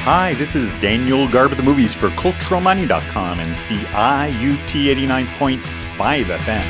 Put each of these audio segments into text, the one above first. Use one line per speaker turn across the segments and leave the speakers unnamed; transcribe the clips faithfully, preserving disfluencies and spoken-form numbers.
Hi, this is Daniel Garb of the Movies for Cultural Money dot com and C I U T eighty-nine point five F M.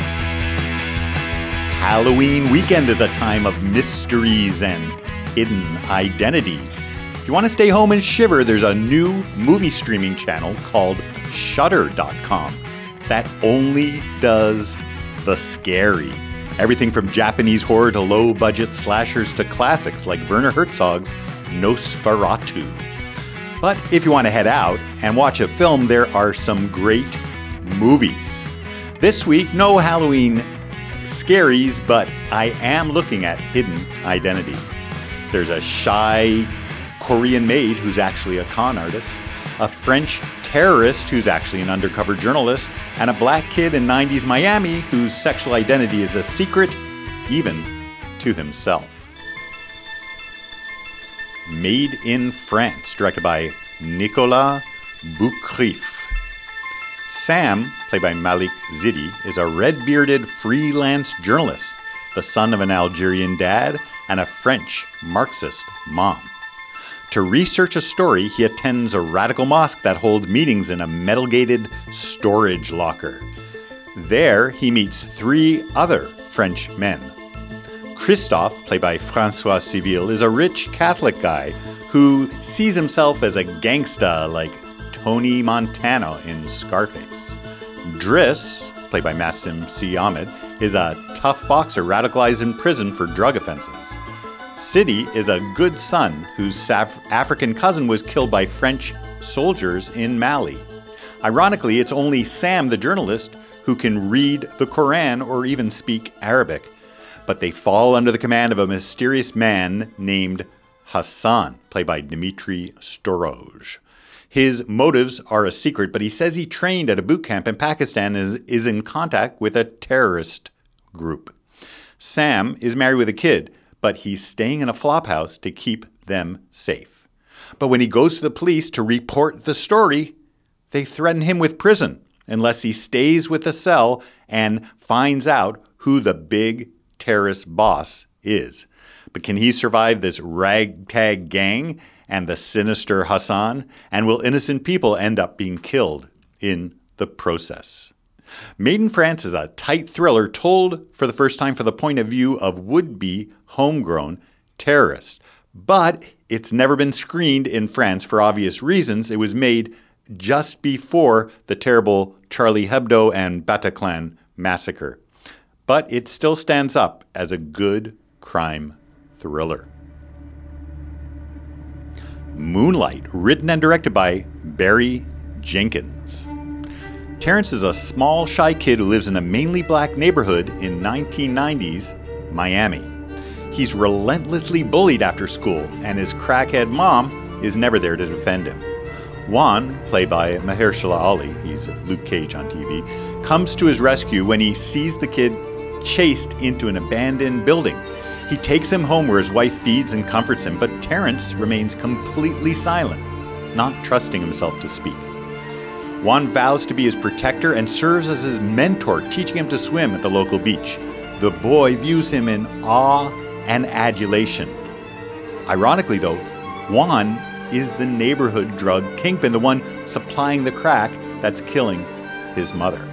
Halloween weekend is a time of mysteries and hidden identities. If you want to stay home and shiver, there's a new movie streaming channel called Shudder dot com that only does the scary. Everything from Japanese horror to low-budget slashers to classics like Werner Herzog's Nosferatu. But if you want to head out and watch a film, there are some great movies. This week, no Halloween scaries, but I am looking at hidden identities. There's a shy Korean maid who's actually a con artist, a French terrorist who's actually an undercover journalist, and a black kid in nineties Miami whose sexual identity is a secret even to himself. Made in France, directed by Nicolas Boukrif. Sam, played by Malik Zidi, is a red-bearded freelance journalist, the son of an Algerian dad and a French Marxist mom. To research a story, he attends a radical mosque that holds meetings in a metal-gated storage locker. There, he meets three other French men. Christophe, played by François Civil, is a rich Catholic guy who sees himself as a gangsta like Tony Montana in Scarface. Driss, played by Massim C. Ahmed, is a tough boxer radicalized in prison for drug offenses. Sidi is a good son whose Saf- African cousin was killed by French soldiers in Mali. Ironically, it's only Sam, the journalist, who can read the Quran or even speak Arabic. But they fall under the command of a mysterious man named Hassan, played by Dmitry Storozh. His motives are a secret, but he says he trained at a boot camp in Pakistan and is, is in contact with a terrorist group. Sam is married with a kid, but he's staying in a flophouse to keep them safe. But when he goes to the police to report the story, they threaten him with prison unless he stays with the cell and finds out who the big terrorist boss is. But can he survive this ragtag gang and the sinister Hassan? And will innocent people end up being killed in the process? Made in France is a tight thriller told for the first time from the point of view of would-be homegrown terrorists. But it's never been screened in France for obvious reasons. It was made just before the terrible Charlie Hebdo and Bataclan massacre. But it still stands up as a good crime thriller. Moonlight, written and directed by Barry Jenkins. Terrence is a small, shy kid who lives in a mainly black neighborhood in nineteen nineties Miami. He's relentlessly bullied after school, and his crackhead mom is never there to defend him. Juan, played by Mahershala Ali, he's Luke Cage on T V, comes to his rescue when he sees the kid chased into an abandoned building. He takes him home where his wife feeds and comforts him, but Terrence remains completely silent, not trusting himself to speak. Juan vows to be his protector and serves as his mentor, teaching him to swim at the local beach. The boy views him in awe and adulation. Ironically, though, Juan is the neighborhood drug kingpin, the one supplying the crack that's killing his mother.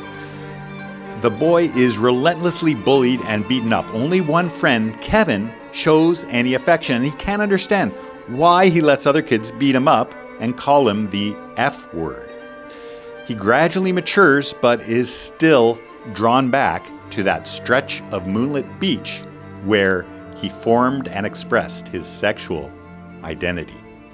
The boy is relentlessly bullied and beaten up. Only one friend, Kevin, shows any affection, and he can't understand why he lets other kids beat him up and call him the F word. He gradually matures, but is still drawn back to that stretch of moonlit beach where he formed and expressed his sexual identity.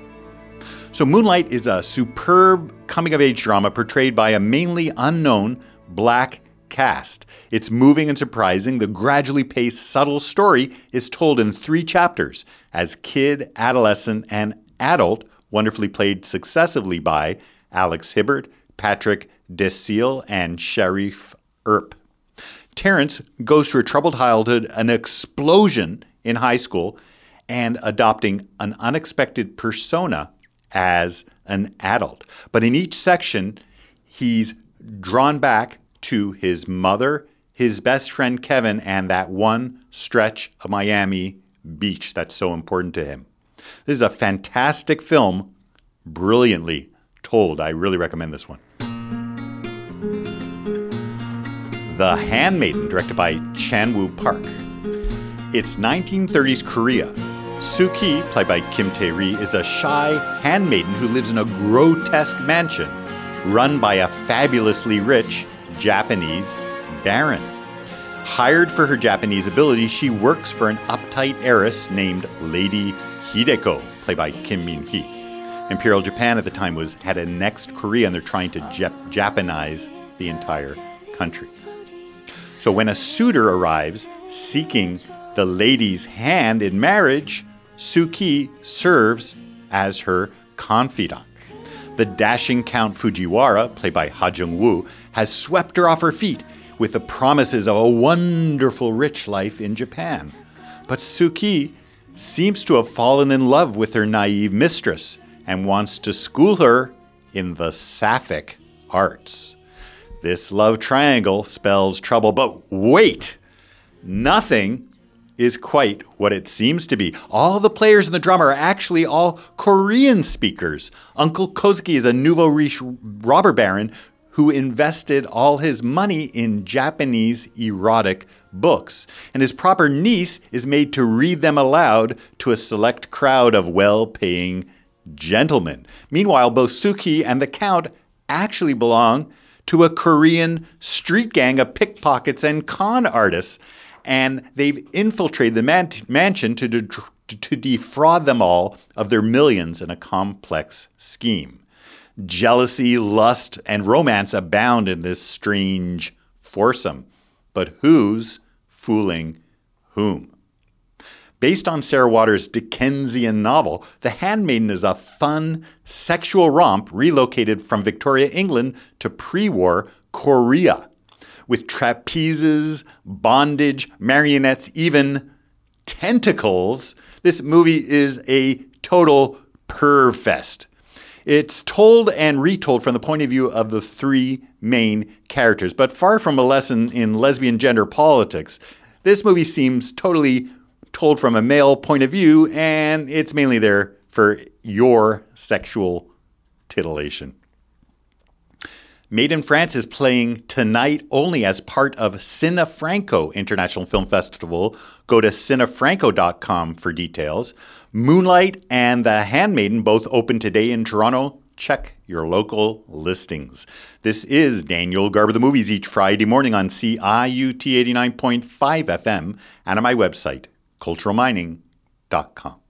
So Moonlight is a superb coming-of-age drama portrayed by a mainly unknown black cast. It's moving and surprising. The gradually paced, subtle story is told in three chapters as kid, adolescent, and adult, wonderfully played successively by Alex Hibbert, Patrick Desile, and Sharif Earp. Terrence goes through a troubled childhood, an explosion in high school, and adopting an unexpected persona as an adult. But in each section, he's drawn back to his mother, his best friend Kevin, and that one stretch of Miami beach that's so important to him. This is a fantastic film, brilliantly told. I really recommend this one. The Handmaiden, directed by Chan-Woo Park. It's nineteen thirties Korea. Soo-ki, played by Kim Tae-ri, is a shy handmaiden who lives in a grotesque mansion run by a fabulously rich Japanese baron. Hired for her Japanese ability, she works for an uptight heiress named Lady Hideko, played by Kim Min-hee. Imperial Japan at the time was had annexed Korea, and they're trying to Jap- Japanize the entire country. So when a suitor arrives seeking the lady's hand in marriage, Soo-ki serves as her confidant. The dashing Count Fujiwara, played by Ha Jung-woo, has swept her off her feet with the promises of a wonderful rich life in Japan. But Soo-ki seems to have fallen in love with her naive mistress and wants to school her in the Sapphic arts. This love triangle spells trouble, but wait! Nothing is quite what it seems to be. All the players in the drama are actually all Korean speakers. Uncle Kozuki is a nouveau riche robber baron who invested all his money in Japanese erotic books. And his proper niece is made to read them aloud to a select crowd of well-paying gentlemen. Meanwhile, both Soo-ki and the Count actually belong to a Korean street gang of pickpockets and con artists, and they've infiltrated the man- mansion to, de- to defraud them all of their millions in a complex scheme. Jealousy, lust, and romance abound in this strange foursome. But who's fooling whom? Based on Sarah Waters' Dickensian novel, The Handmaiden is a fun, sexual romp relocated from Victoria, England to pre-war Korea. With trapezes, bondage, marionettes, even tentacles, this movie is a total perv fest. It's told and retold from the point of view of the three main characters, but far from a lesson in lesbian gender politics, this movie seems totally told from a male point of view, and it's mainly there for your sexual titillation. Made in France is playing tonight only as part of Cinefranco International Film Festival. Go to cinefranco dot com for details. Moonlight and The Handmaiden both open today in Toronto. Check your local listings. This is Daniel Garber the Movies each Friday morning on C I U T eighty-nine point five F M and on my website, cultural mining dot com.